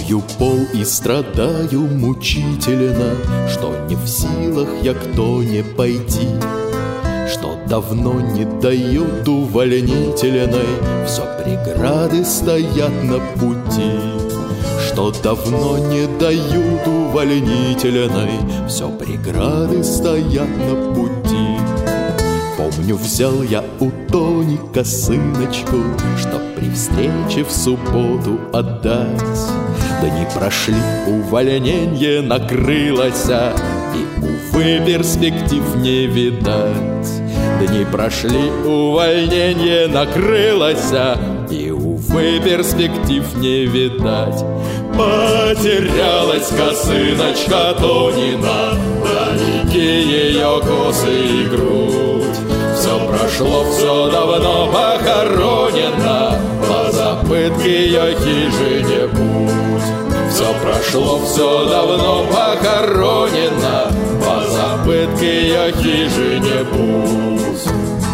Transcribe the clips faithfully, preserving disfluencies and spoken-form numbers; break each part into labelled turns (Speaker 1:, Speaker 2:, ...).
Speaker 1: Мою пол и страдаю мучительно, что не в силах я кто не пойти, что давно не дают увольнительной, все преграды стоят на пути. Что давно не дают увольнительной, все преграды стоят на пути. Помню, взял я у Тони косыночку, чтоб при встрече в субботу отдать. Да не прошли, увольнение накрылось, и, увы, перспектив не видать. Да не прошли, увольнение накрылось, и, увы, перспектив не видать. Потерялась косыночка Тонина, далеки ее косы и грудь. Все прошло, все давно похоронено, позабыт к ее хижине путь. Все прошло, все давно похоронено, позабыт к ее хижине путь.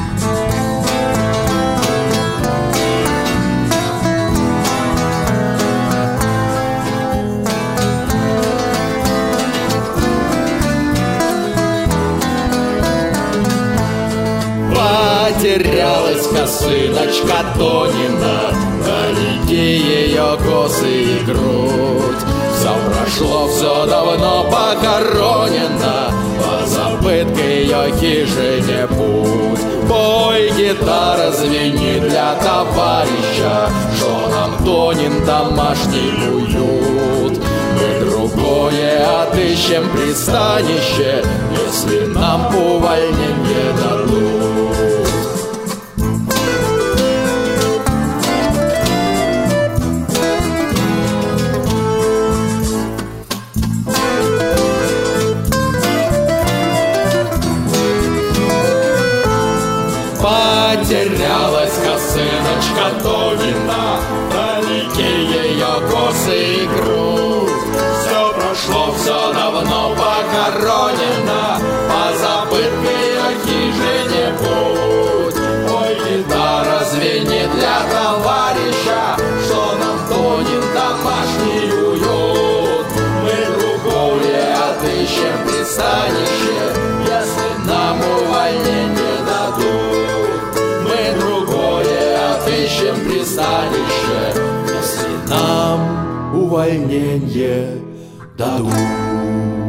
Speaker 1: Потерялась косыночка Тонина, далеки ее косы и грудь. Все прошло, все давно похоронено, позабыт к ее хижине путь. Пой, гитара, звени для товарища, что нам Тонин домашний уют. Мы другое отыщем пристанище, если нам увольнение дадут. Потерялась косыночка Тонина, далеки ее косы и грудь. Все прошло, все давно похоронено, позабыт к ее хижине путь. Ой, гитара, звени для товарища, что нам Тонин домашний уют. Мы другое отыщем пристанище, если нам увольнение дадут. Отыщем пристанище, если нам увольнение дадут.